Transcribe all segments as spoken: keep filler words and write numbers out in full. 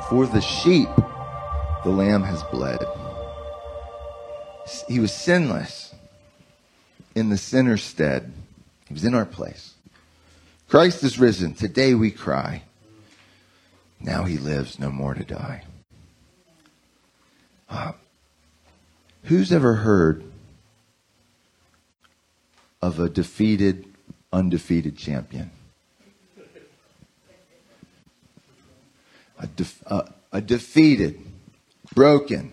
For the sheep, the lamb has bled. He was sinless in the sinner's stead. He was in our place. Christ is risen. Today we cry. Now he lives, no more to die. Uh, who's ever heard of a defeated, undefeated champion? A, def- uh, a defeated, broken,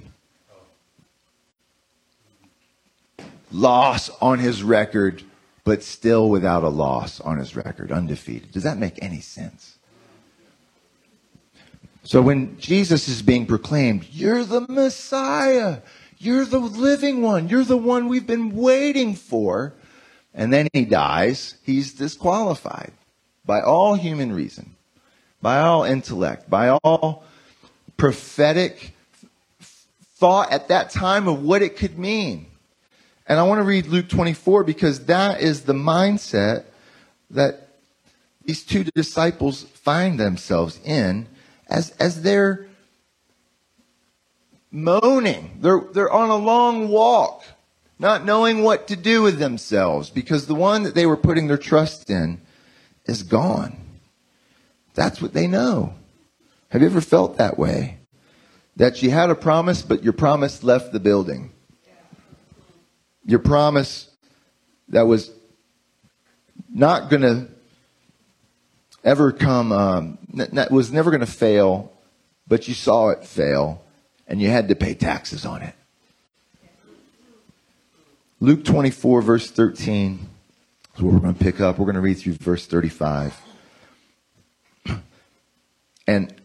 loss on his record, but still without a loss on his record, undefeated. Does that make any sense? So when Jesus is being proclaimed, you're the Messiah, you're the living one, you're the one we've been waiting for, and then he dies, he's disqualified by all human reason, by all intellect, by all prophetic thought at that time of what it could mean. And I want to read Luke twenty-four because that is the mindset that these two disciples find themselves in as, as they're moaning. They're, they're on a long walk, not knowing what to do with themselves because the one that they were putting their trust in is gone. That's what they know. Have you ever felt that way? That you had a promise, but your promise left the building. Your promise that was not going to ever come, um, that was never going to fail, but you saw it fail, and you had to pay taxes on it. Luke twenty-four, verse thirteen is what we're going to pick up. We're going to read through verse thirty-five. And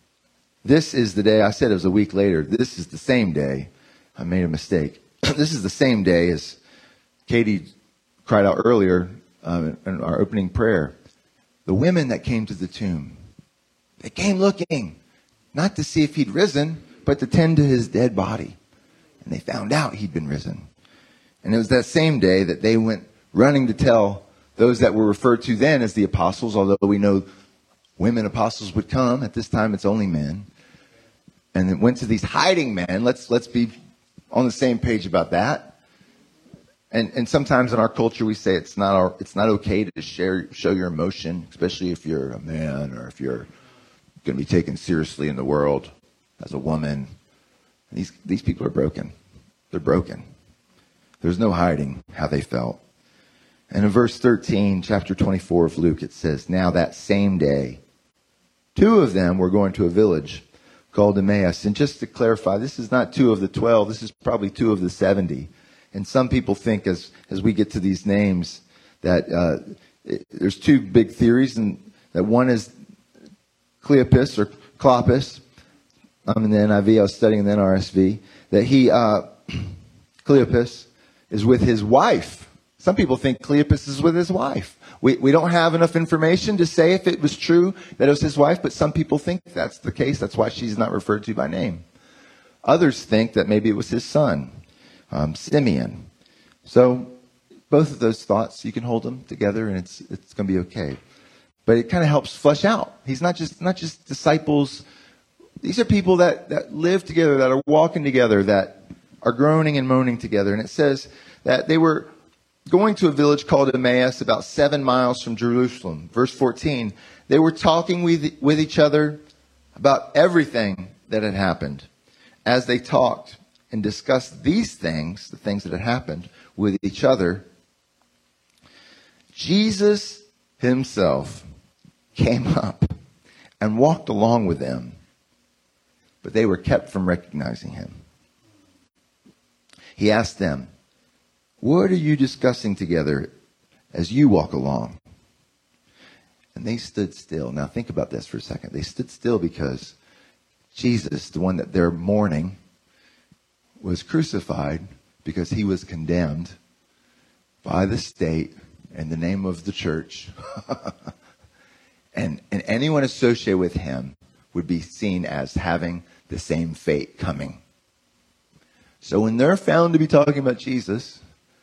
this is the day, I said it was a week later. This is the same day. I made a mistake. This is the same day as Katie cried out earlier um, in our opening prayer. The women that came to the tomb, they came looking, not to see if he'd risen, but to tend to his dead body. And they found out he'd been risen. And it was that same day that they went running to tell those that were referred to then as the apostles, although we know women apostles would come. At this time, it's only men. And it went to these hiding men. Let's let's be on the same page about that. And and sometimes in our culture we say it's not our, it's not okay to share show your emotion, especially if you're a man or if you're going to be taken seriously in the world as a woman. These these people are broken. They're broken. There's no hiding how they felt. And in verse thirteen, chapter twenty-four of Luke, it says, now that same day, two of them were going to a village called Emmaus. And just to clarify, this is not two of the twelve. This is probably two of the seventy. And some people think as, as we get to these names that uh, it, there's two big theories. And that one is Cleopas or Clopas. I'm in the N I V. I was studying in the N R S V. That he, uh, Cleopas, is with his wife. Some people think Cleopas is with his wife. We we don't have enough information to say if it was true that it was his wife, but some people think that's the case. That's why she's not referred to by name. Others think that maybe it was his son, um, Simeon. So both of those thoughts, you can hold them together and it's it's going to be okay. But it kind of helps flesh out. He's not just not just disciples. These are people that, that live together, that are walking together, that are groaning and moaning together. And it says that they were going to a village called Emmaus, about seven miles from Jerusalem. Verse fourteen, they were talking with, with each other about everything that had happened. As they talked and discussed these things, the things that had happened with each other, Jesus himself came up and walked along with them, but they were kept from recognizing him. He asked them, what are you discussing together as you walk along? And they stood still. Now think about this for a second. They stood still because Jesus, the one that they're mourning, was crucified because he was condemned by the state in the name of the church. and, and anyone associated with him would be seen as having the same fate coming. So when they're found to be talking about Jesus,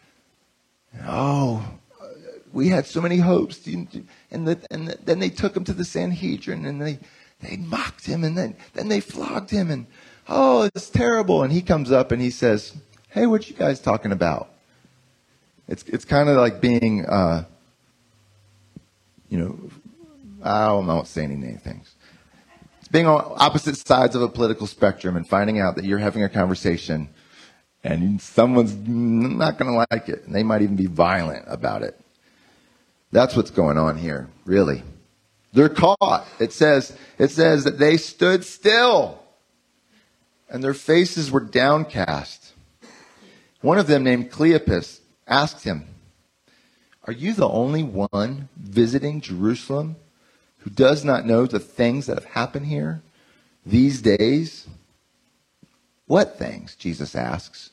oh, we had so many hopes. And, the, and the, then they took him to the Sanhedrin and they, they mocked him, and then, then they flogged him, and oh, it's terrible. And he comes up and he says, hey, what you guys talking about? It's it's kind of like being, uh, you know, I won't say any things. It's being on opposite sides of a political spectrum and finding out that you're having a conversation and someone's not going to like it. And they might even be violent about it. That's what's going on here, really. They're caught. It says, it says that they stood still and their faces were downcast. One of them, named Cleopas, asked him, are you the only one visiting Jerusalem who does not know the things that have happened here these days? What things? Jesus asks.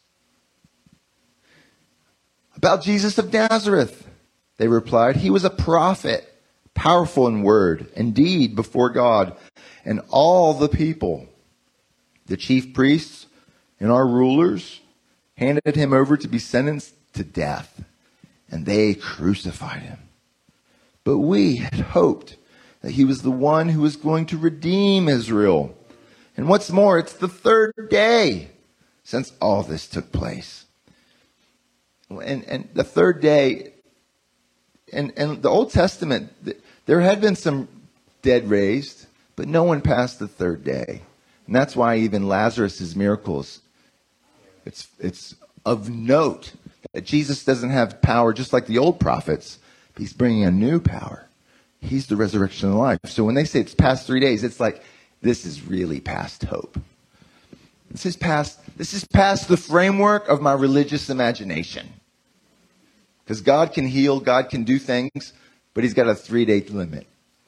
About Jesus of Nazareth, they replied. He was a prophet, powerful in word and deed before God and all the people. The chief priests and our rulers handed him over to be sentenced to death, and they crucified him. But we had hoped that he was the one who was going to redeem Israel. And what's more, it's the third day since all this took place. And, and the third day, and, and the Old Testament, there had been some dead raised, but no one passed the third day. And that's why even Lazarus' miracles, it's, it's of note that Jesus doesn't have power just like the old prophets, but he's bringing a new power. He's the resurrection and life. So when they say it's past three days, it's like, this is really past hope. This is past, this is past the framework of my religious imagination. Because God can heal, God can do things, but he's got a three-day limit.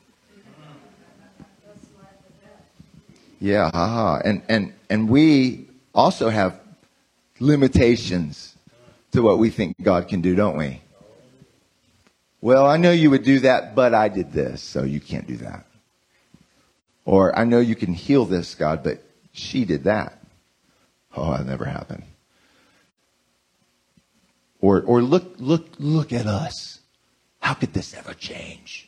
Yeah, haha. And, and, and we also have limitations to what we think God can do, don't we? Well, I know you would do that, but I did this, so you can't do that. Or I know you can heal this, God, but she did that. Oh, that never happened. Or or look look look at us. How could this ever change?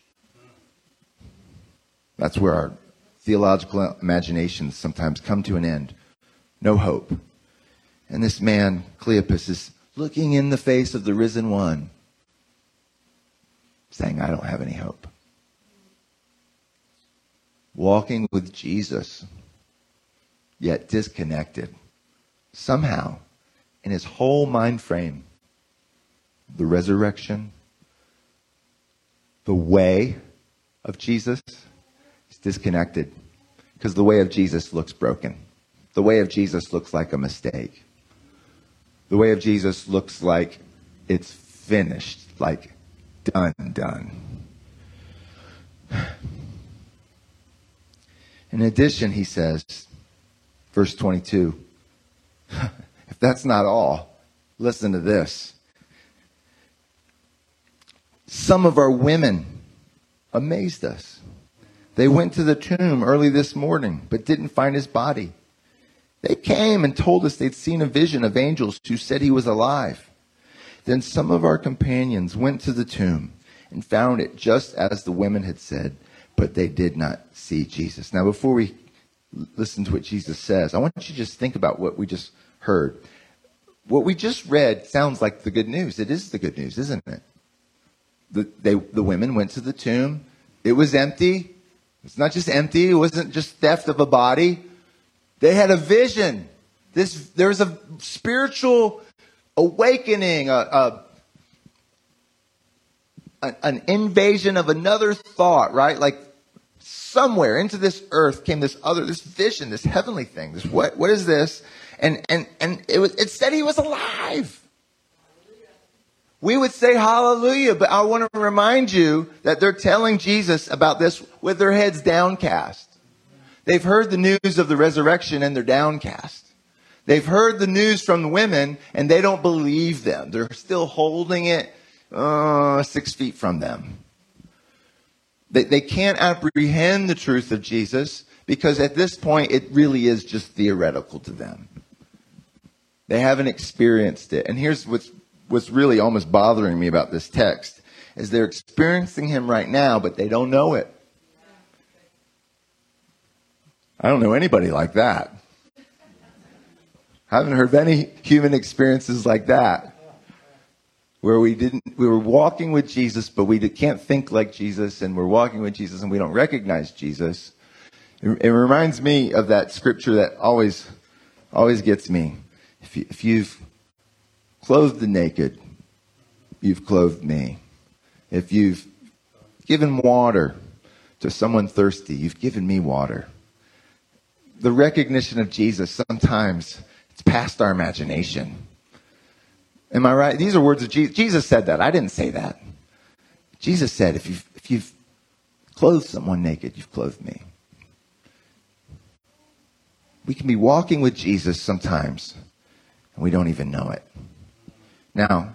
That's where our theological imaginations sometimes come to an end. No hope. And this man, Cleopas, is looking in the face of the risen one, saying, I don't have any hope. Walking with Jesus, yet disconnected. Somehow, in his whole mind frame, the resurrection, the way of Jesus is disconnected. Because the way of Jesus looks broken. The way of Jesus looks like a mistake. The way of Jesus looks like it's finished, like done, done. In addition, he says, verse twenty-two, if that's not all, listen to this. Some of our women amazed us. They went to the tomb early this morning, but didn't find his body. They came and told us they'd seen a vision of angels who said he was alive. Then some of our companions went to the tomb and found it just as the women had said, but they did not see Jesus. Now, before we listen to what Jesus says, I want you to just think about what we just heard. What we just read sounds like the good news. It is the good news, isn't it? The, they, the women went to the tomb. It was empty. It's not just empty. It wasn't just theft of a body. They had a vision. This, there was a spiritual awakening, a, a, an invasion of another thought, right? Like somewhere into this earth came this other, this vision, this heavenly thing. This what? What is this? And and and it was. It said he was alive. We would say hallelujah, but I want to remind you that they're telling Jesus about this with their heads downcast. They've heard the news of the resurrection and they're downcast. They've heard the news from the women and they don't believe them. They're still holding it uh, six feet from them. They, they can't apprehend the truth of Jesus because at this point it really is just theoretical to them. They haven't experienced it. And here's what's what's really almost bothering me about this text is they're experiencing him right now, but they don't know it. I don't know anybody like that. I haven't heard of any human experiences like that, where we didn't, we were walking with Jesus, but we can't think like Jesus, and we're walking with Jesus and we don't recognize Jesus. It, it reminds me of that scripture that always, always gets me. If, you, if you've clothed the naked, you've clothed me. If you've given water to someone thirsty, you've given me water. The recognition of Jesus, sometimes it's past our imagination. Am I right? These are words of Jesus. Jesus said that. I didn't say that. Jesus said, if you've, if you've clothed someone naked, you've clothed me. We can be walking with Jesus sometimes, and we don't even know it. Now,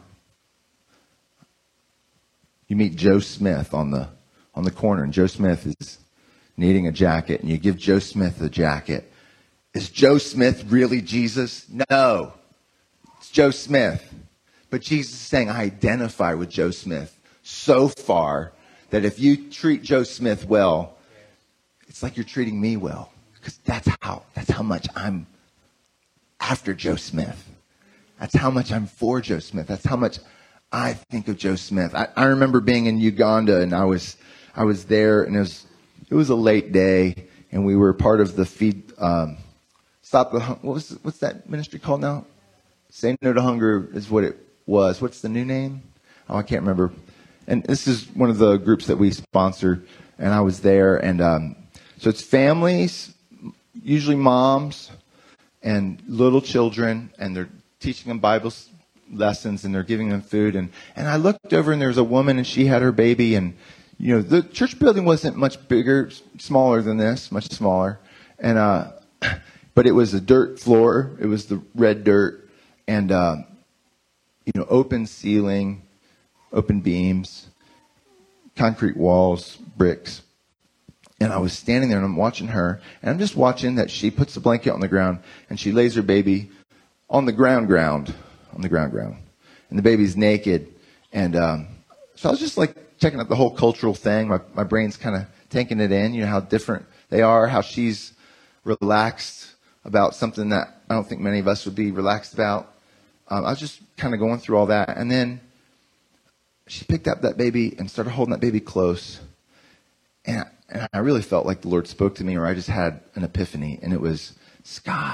you meet Joe Smith on the on the corner, and Joe Smith is needing a jacket, and you give Joe Smith the jacket. Is Joe Smith really Jesus? No. It's Joe Smith. But Jesus is saying, I identify with Joe Smith so far that if you treat Joe Smith well, it's like you're treating me well. Because that's how, that's how much I'm after Joe Smith. That's how much I'm for Joe Smith. That's how much I think of Joe Smith. I, I remember being in Uganda, and I was I was there, and it was it was a late day, and we were part of the feed. Um, Stop the what was what's that ministry called now? Say No to Hunger is what it was. What's the new name? Oh, I can't remember. And this is one of the groups that we sponsor, and I was there, and um, so it's families, usually moms and little children, and they're teaching them Bible lessons, and they're giving them food. And, and I looked over, and there was a woman, and she had her baby. And, you know, the church building wasn't much bigger, smaller than this, much smaller. And uh, but it was a dirt floor. It was the red dirt. And, uh, you know, open ceiling, open beams, concrete walls, bricks. And I was standing there, and I'm watching her. And I'm just watching that she puts the blanket on the ground, and she lays her baby on the ground, ground, on the ground, ground. And the baby's naked. And um, so I was just like checking out the whole cultural thing. My, my brain's kind of taking it in, you know, how different they are, how she's relaxed about something that I don't think many of us would be relaxed about. Um, I was just kind of going through all that. And then she picked up that baby and started holding that baby close. And, and I really felt like the Lord spoke to me, or I just had an epiphany. And it was, Scott,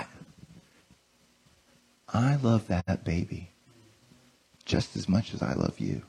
I love that baby just as much as I love you.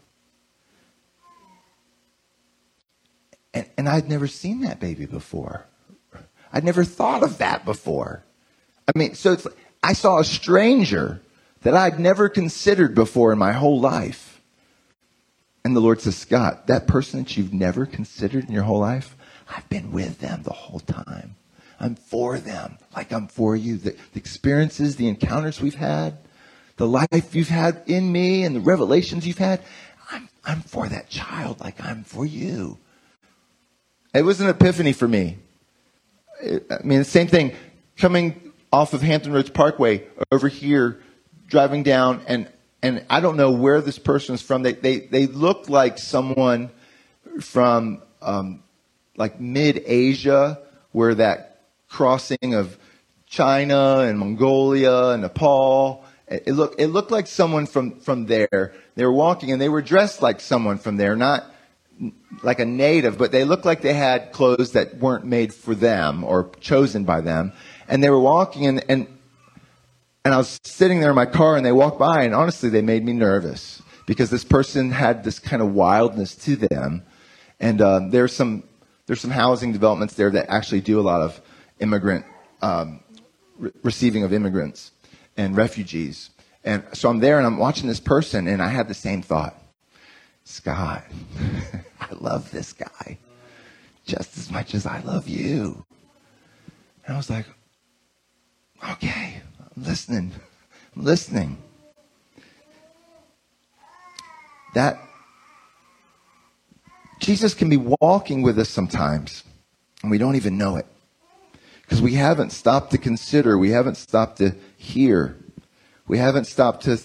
And, and I'd never seen that baby before. I'd never thought of that before. I mean, so it's like, I saw a stranger that I'd never considered before in my whole life. And the Lord says, Scott, that person that you've never considered in your whole life, I've been with them the whole time. I'm for them like I'm for you. The, the experiences, the encounters we've had, the life you've had in me, and the revelations you've had, I'm, I'm for that child like I'm for you. It was an epiphany for me. It, I mean, the same thing, coming off of Hampton Roads Parkway over here, driving down, and and I don't know where this person is from. They they they look like someone from um, like mid-Asia, where that crossing of China and Mongolia and Nepal. It, it looked it looked like someone from from there. They were walking, and they were dressed like someone from there, not like a native, but they looked like they had clothes that weren't made for them or chosen by them. And they were walking, and and and I was sitting there in my car, and they walked by, and honestly, they made me nervous because this person had this kind of wildness to them. And um, there's some there's some housing developments there that actually do a lot of immigrant um, re- receiving of immigrants and refugees. And so I'm there, and I'm watching this person, and I had the same thought. Scott, I love this guy just as much as I love you. And I was like, okay, I'm listening. I'm listening. That Jesus can be walking with us sometimes, and we don't even know it. Because we haven't stopped to consider. We haven't stopped to hear. We haven't stopped to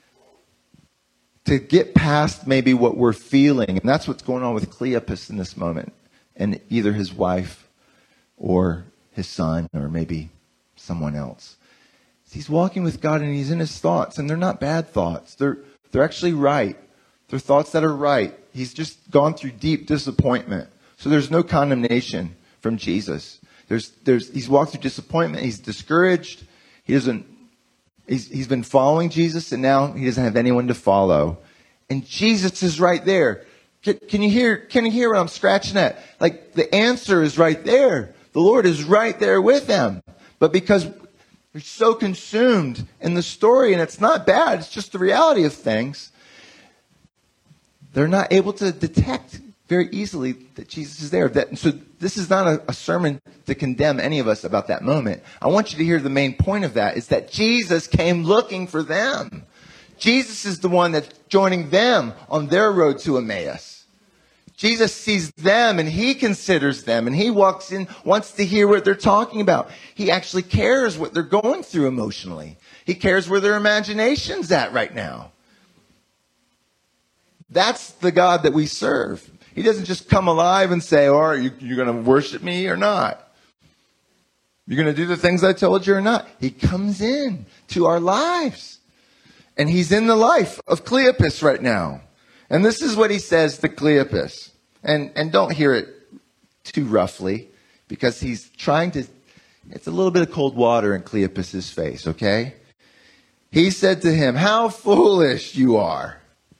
to get past maybe what we're feeling. And that's what's going on with Cleopas in this moment, and either his wife or his son or maybe someone else. He's walking with God and he's in his thoughts, and they're not bad thoughts. They're, they're actually right. They're thoughts that are right. He's just gone through deep disappointment. So there's no condemnation from Jesus. There's, there's, he's walked through disappointment. He's discouraged. He doesn't, he's, he's been following Jesus, and now he doesn't have anyone to follow. And Jesus is right there. Can, can you hear, can you hear what I'm scratching at? Like, the answer is right there. The Lord is right there with them. But because they're so consumed in the story, and it's not bad, it's just the reality of things, they're not able to detect very easily that Jesus is there. That, so this is not a, a sermon to condemn any of us about that moment. I want you to hear the main point of that is that Jesus came looking for them. Jesus is the one that's joining them on their road to Emmaus. Jesus sees them and he considers them, and he walks in, wants to hear what they're talking about. He actually cares what they're going through emotionally. He cares where their imagination's at right now. That's the God that we serve. He doesn't just come alive and say, oh, are you, you're going to worship me or not? You're going to do the things I told you or not? He comes in to our lives. And he's in the life of Cleopas right now. And this is what he says to Cleopas. And, and don't hear it too roughly, because he's trying to, it's a little bit of cold water in Cleopas's face, okay? He said to him, how foolish you are.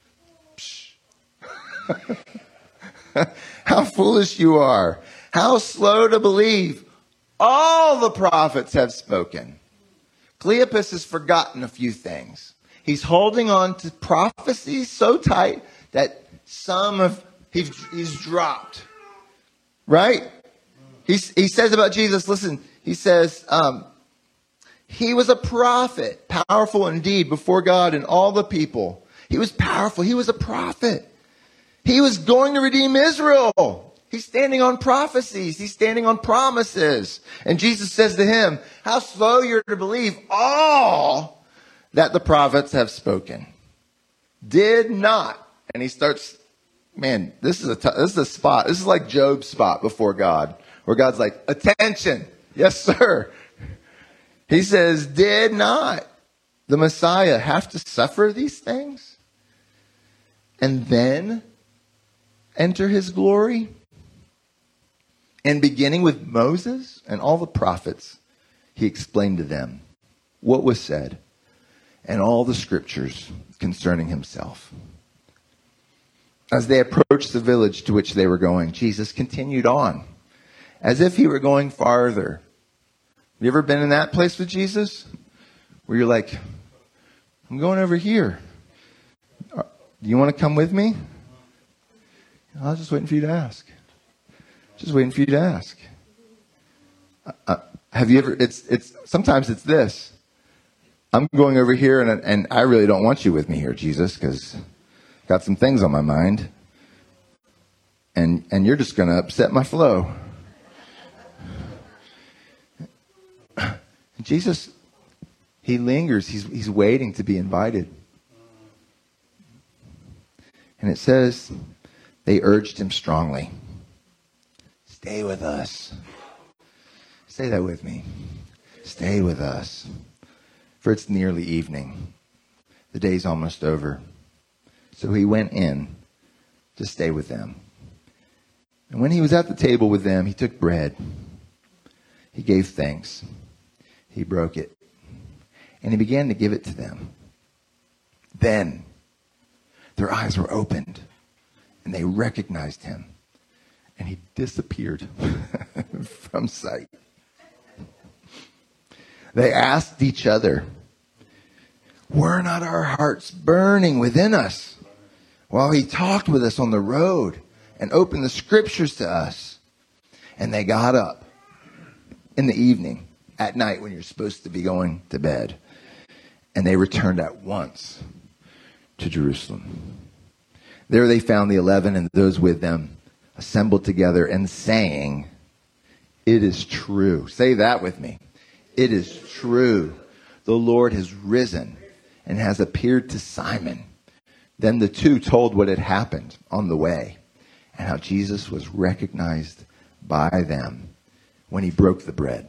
How foolish you are. How slow to believe. All the prophets have spoken. Cleopas has forgotten a few things. He's holding on to prophecies so tight that some of he's, he's dropped. Right? He's, he says about Jesus, listen, he says, um, he was a prophet, powerful indeed before God and all the people. He was powerful. He was a prophet. He was going to redeem Israel. He's standing on prophecies. He's standing on promises. And Jesus says to him, how slow you're to believe all that the prophets have spoken. Did not. And he starts, man, this is a t- this is a spot. This is like Job's spot before God, where God's like, attention. Yes, sir. He says, did not the Messiah have to suffer these things and then enter his glory? And beginning with Moses and all the prophets, he explained to them what was said and all the scriptures concerning himself. As they approached the village to which they were going, Jesus continued on as if he were going farther. Have you ever been in that place with Jesus where you're like, I'm going over here. Do you want to come with me? I was just waiting for you to ask. Just waiting for you to ask. Uh, have you ever, it's, it's, sometimes it's this. I'm going over here and, and I really don't want you with me here, Jesus, because I've got some things on my mind. And, and you're just going to upset my flow. Jesus, he lingers. He's, he's waiting to be invited. And it says, they urged him strongly. Stay with us. Say that with me. Stay with us. For it's nearly evening. The day's almost over. So he went in to stay with them. And when he was at the table with them, he took bread. He gave thanks. He broke it. And he began to give it to them. Then their eyes were opened and they recognized him. And he disappeared from sight. They asked each other, were not our hearts burning within us while he talked with us on the road and opened the scriptures to us? And they got up in the evening, at night when you're supposed to be going to bed. And they returned at once to Jerusalem. There they found the eleven and those with them assembled together and saying, it is true. Say that with me. It is true. The Lord has risen and has appeared to Simon. Then the two told what had happened on the way and how Jesus was recognized by them when he broke the bread.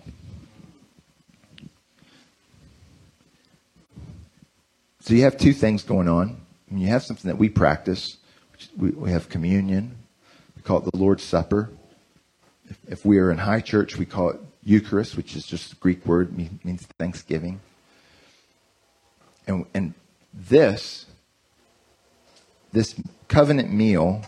So you have two things going on. And you have something that we practice. We, we have communion. We call it the Lord's Supper. If, if we are in high church, we call it Eucharist, which is just a Greek word, mean, means thanksgiving. And, and this, this covenant meal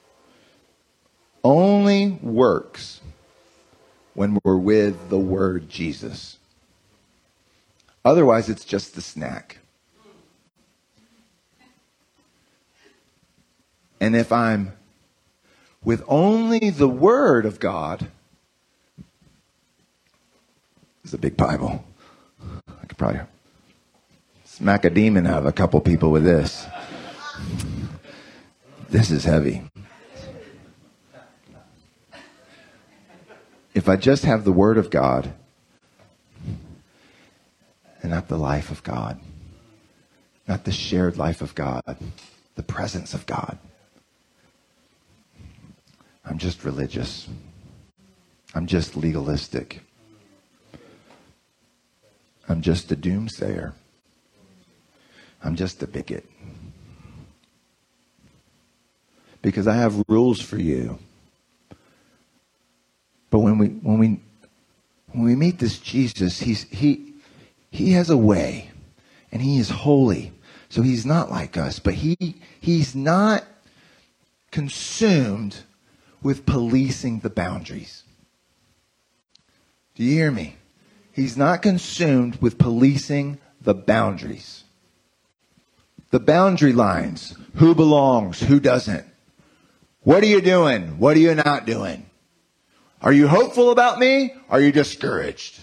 only works when we're with the word Jesus. Otherwise, it's just a snack. And if I'm with only the Word of God, it's a big Bible. I could probably smack a demon out of a couple people with this. This is heavy. If I just have the Word of God and not the life of God, not the shared life of God, the presence of God, I'm just religious. I'm just legalistic. I'm just a doomsayer. I'm just a bigot. Because I have rules for you. But when we when we when we meet this Jesus, he's he he has a way, and he is holy. So he's not like us, but he he's not consumed with policing the boundaries. Do you hear me? He's not consumed with policing the boundaries. The boundary lines. Who belongs? Who doesn't? What are you doing? What are you not doing? Are you hopeful about me? Are you discouraged?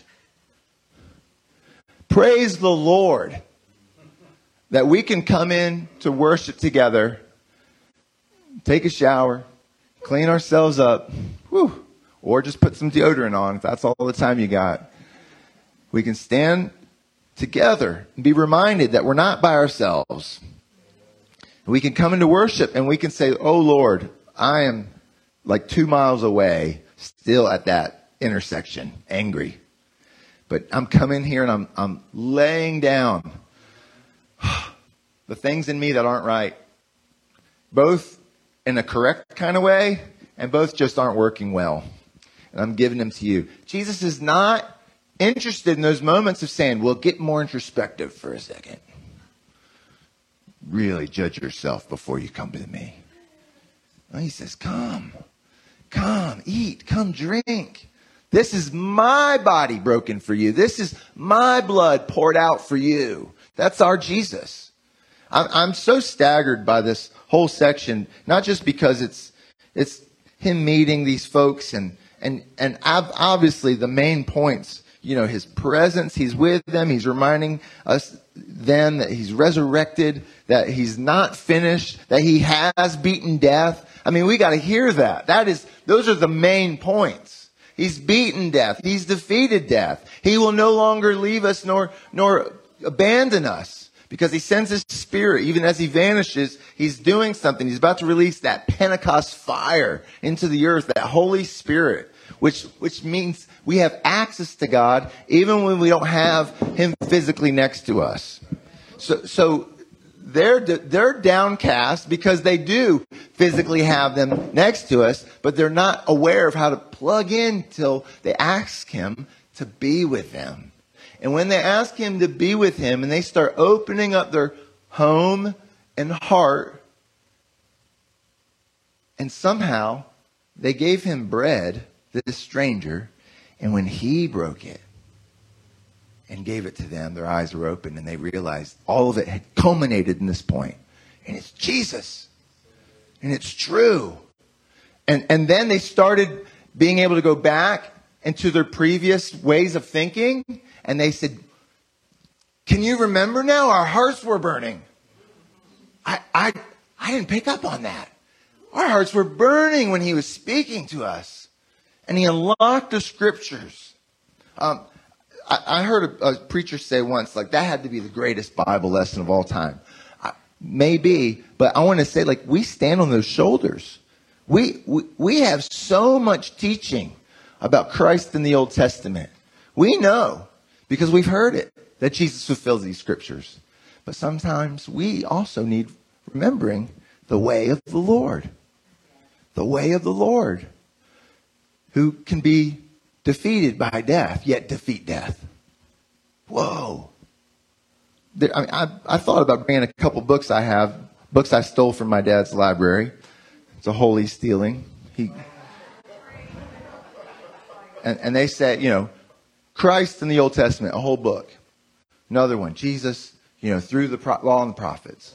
Praise the Lord that we can come in to worship together, take a shower, clean ourselves up, whew, or just put some deodorant on if that's all the time you got. We can stand together and be reminded that we're not by ourselves. We can come into worship and we can say, oh Lord, I am like two miles away, still at that intersection, angry. But I'm coming here and I'm I'm laying down the things in me that aren't right. Both in a correct kind of way, and both just aren't working well. And I'm giving them to you. Jesus is not interested in those moments of saying, well, get more introspective for a second. Really judge yourself before you come to me. No, he says, come, come, eat, come drink. This is my body broken for you. This is my blood poured out for you. That's our Jesus. I'm, I'm so staggered by this whole section, not just because it's it's him meeting these folks and and and obviously the main points, you know, his presence, he's with them, he's reminding us them that he's resurrected, that he's not finished, that he has beaten death. I mean, we got to hear that. That is, those are the main points. He's beaten death. He's defeated death. He will no longer leave us nor nor abandon us. Because he sends his spirit, even as he vanishes, he's doing something. He's about to release that Pentecost fire into the earth, that Holy Spirit, which which means we have access to God even when we don't have him physically next to us. So so they're they're downcast because they do physically have them next to us, but they're not aware of how to plug in till they ask him to be with them. And when they ask him to be with him and they start opening up their home and heart, and somehow they gave him bread, this stranger, and when he broke it and gave it to them, their eyes were open and they realized all of it had culminated in this point. And it's Jesus. And it's true. And, and then they started being able to go back into their previous ways of thinking. And they said, can you remember now? Our hearts were burning. I, I, I didn't pick up on that. Our hearts were burning when he was speaking to us. And he unlocked the scriptures. Um, I, I heard a, a preacher say once, like, that had to be the greatest Bible lesson of all time. I, maybe, but I want to say, like, we stand on those shoulders. We, we, we have so much teaching about Christ in the Old Testament. We know, because we've heard it, that Jesus fulfills these scriptures. But sometimes we also need remembering the way of the Lord. The way of the Lord, who can be defeated by death, yet defeat death. Whoa. There, I, mean, I, I thought about bringing a couple books I have, books I stole from my dad's library. It's a holy stealing. He, and, and they say, you know, Christ in the Old Testament, a whole book. Another one, Jesus, you know, through the pro- law and the prophets.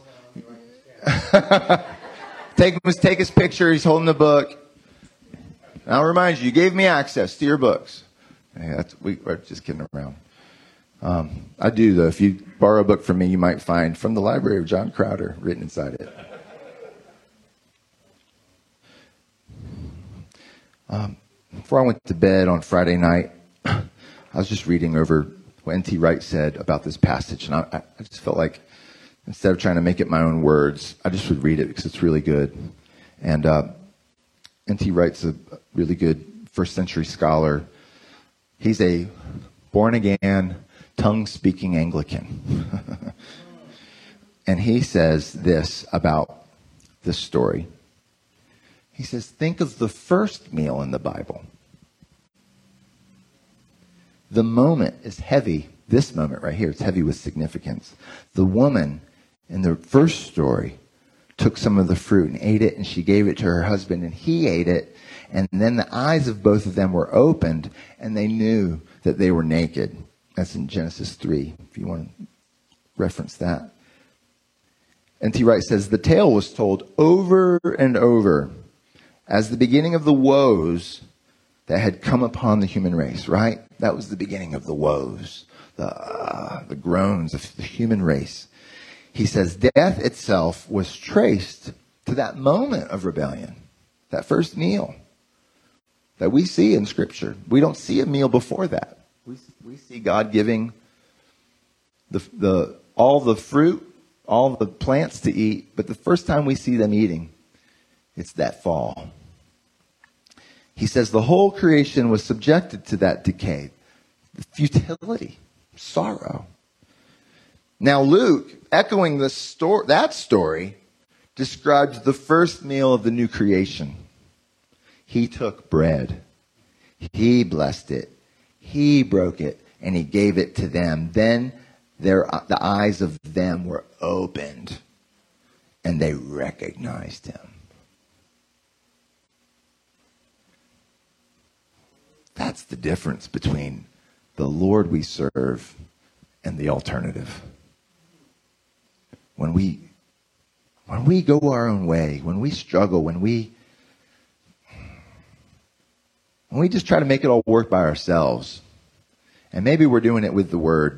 Take his, take his picture. He's holding the book. And I'll remind you, you gave me access to your books. Hey, that's, we, we're just kidding around. Um, I do, though. If you borrow a book from me, you might find From the Library of John Crowder written inside it. Um, before I went to bed on Friday night, I was just reading over what N T Wright said about this passage. And I, I just felt like, instead of trying to make it my own words, I just would read it because it's really good. And uh, N T Wright's a really good first century scholar. He's a born-again, tongue-speaking Anglican. And he says this about this story. He says, think of the first meal in the Bible. The moment is heavy. This moment right here, it's heavy with significance. The woman in the first story took some of the fruit and ate it, and she gave it to her husband, and he ate it. And then the eyes of both of them were opened, and they knew that they were naked. That's in Genesis three, if you want to reference that. N T Wright says, the tale was told over and over as the beginning of the woes that had come upon the human race, right? That was the beginning of the woes, the, uh, the groans of the human race. He says death itself was traced to that moment of rebellion, that first meal that we see in Scripture. We don't see a meal before that. We, we see God giving the, the, all the fruit, all the plants to eat, but the first time we see them eating, it's that fall. He says the whole creation was subjected to that decay, the futility, sorrow. Now Luke, echoing the story, that story, describes the first meal of the new creation. He took bread, he blessed it, he broke it, and he gave it to them. Then their the eyes of them were opened, and they recognized him. That's the difference between the Lord we serve and the alternative. When we, when we go our own way, when we struggle, when we, when we just try to make it all work by ourselves, and maybe we're doing it with the Word,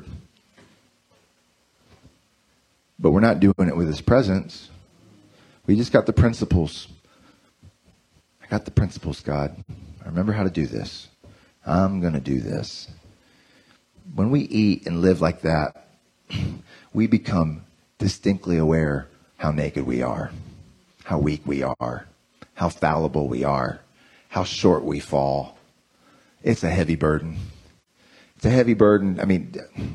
but we're not doing it with His presence. We just got the principles. I got the principles, God. I remember how to do this. I'm going to do this. When we eat and live like that, we become distinctly aware how naked we are, how weak we are, how fallible we are, how short we fall. It's a heavy burden. It's a heavy burden. I mean,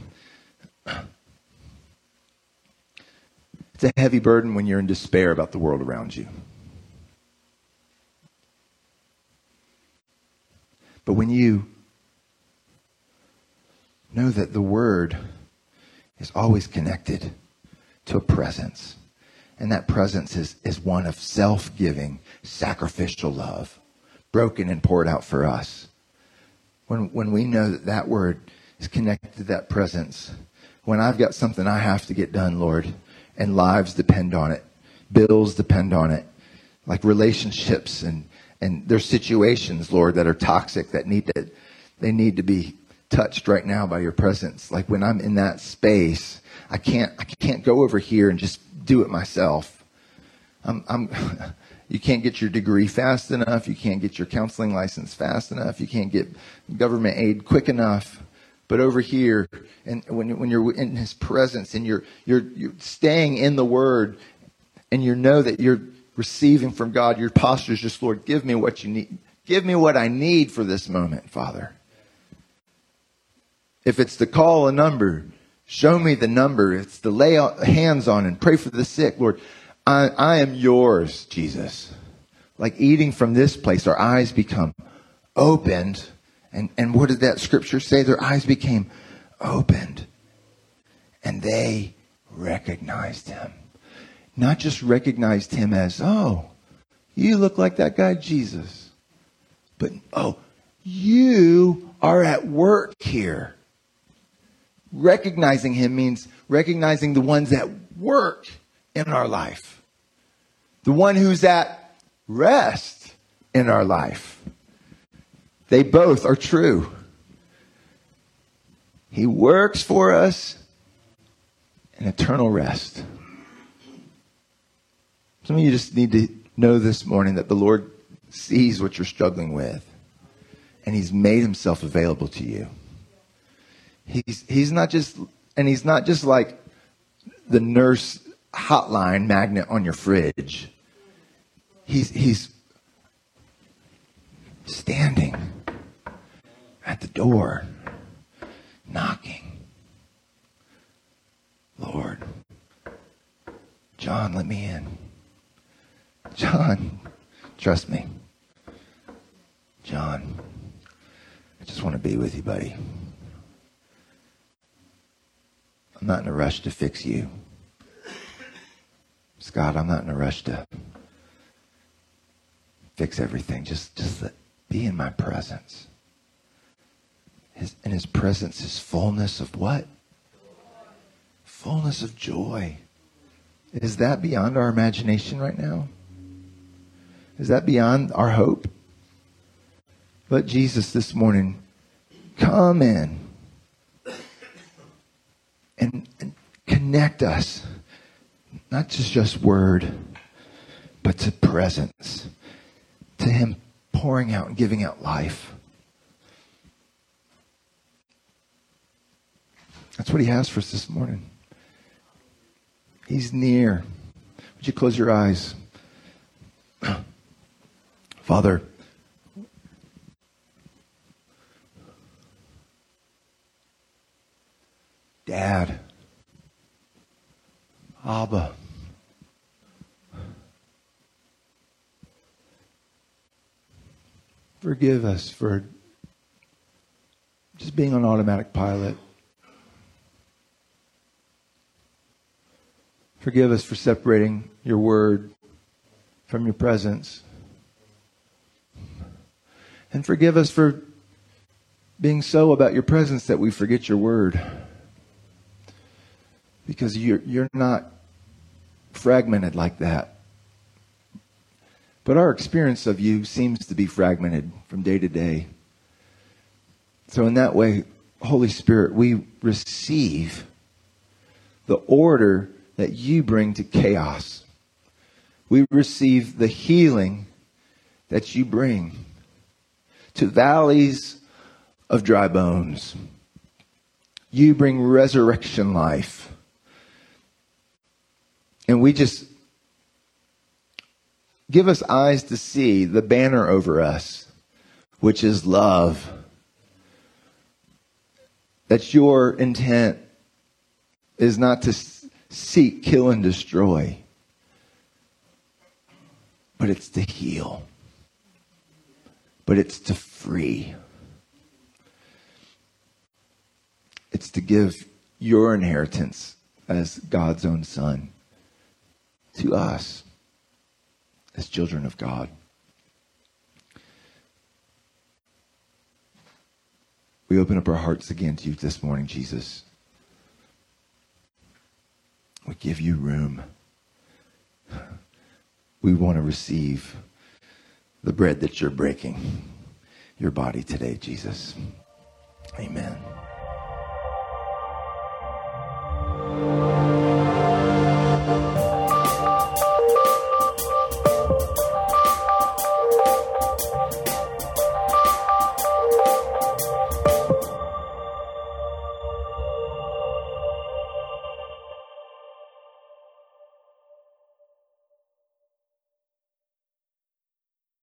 it's a heavy burden when you're in despair about the world around you. But when you know that the Word is always connected to a presence, and that presence is, is one of self-giving, sacrificial love, broken and poured out for us. When, when we know that that Word is connected to that presence, when I've got something I have to get done, Lord, and lives depend on it, bills depend on it, like relationships and And there's situations, Lord, that are toxic, that need to, they need to be touched right now by your presence. Like when I'm in that space, I can't, I can't go over here and just do it myself. I'm, I'm, you can't get your degree fast enough. You can't get your counseling license fast enough. You can't get government aid quick enough. But over here, and when, when you're in His presence and you're, you're, you're staying in the Word, and you know that you're receiving from God, your posture is just, Lord, give me what you need. Give me what I need for this moment, Father. If it's to call a number, show me the number. If it's to lay hands on and pray for the sick, Lord, I, I am yours, Jesus. Like eating from this place, our eyes become opened. And, and what did that scripture say? Their eyes became opened. And they recognized him. Not just recognized him as, oh, you look like that guy Jesus. But, oh, you are at work here. Recognizing him means recognizing the ones that work in our life. The one who's at rest in our life. They both are true. He works for us in eternal rest. Some of you just need to know this morning that the Lord sees what you're struggling with. And he's made himself available to you. He's he's not just, and he's not just like the nurse hotline magnet on your fridge. He's he's standing at the door, knocking. Lord, John, let me in. John, trust me. John, I just want to be with you, buddy. I'm not in a rush to fix you. Scott, I'm not in a rush to fix everything. Just, just let, be in my presence. His, in his presence is fullness of what? Fullness of joy. Is that beyond our imagination right now? Is that beyond our hope? Let Jesus this morning come in and, and connect us, not just just word, but to presence, to him pouring out and giving out life. That's what he has for us this morning. He's near. Would you close your eyes? Father, Dad, Abba, forgive us for just being on automatic pilot. Forgive us for separating your word from your presence. And forgive us for being so about your presence that we forget your word. Because you're, you're not fragmented like that. But our experience of you seems to be fragmented from day to day. So in that way, Holy Spirit, we receive the order that you bring to chaos. We receive the healing that you bring to valleys of dry bones. You bring resurrection life. And we just give us eyes to see the banner over us, which is love. That your intent is not to seek, kill, and destroy, but it's to heal. But it's to free. It's to give your inheritance as God's own son to us as children of God. We open up our hearts again to you this morning, Jesus. We give you room. We want to receive the bread that you're breaking, your body today, Jesus. Amen.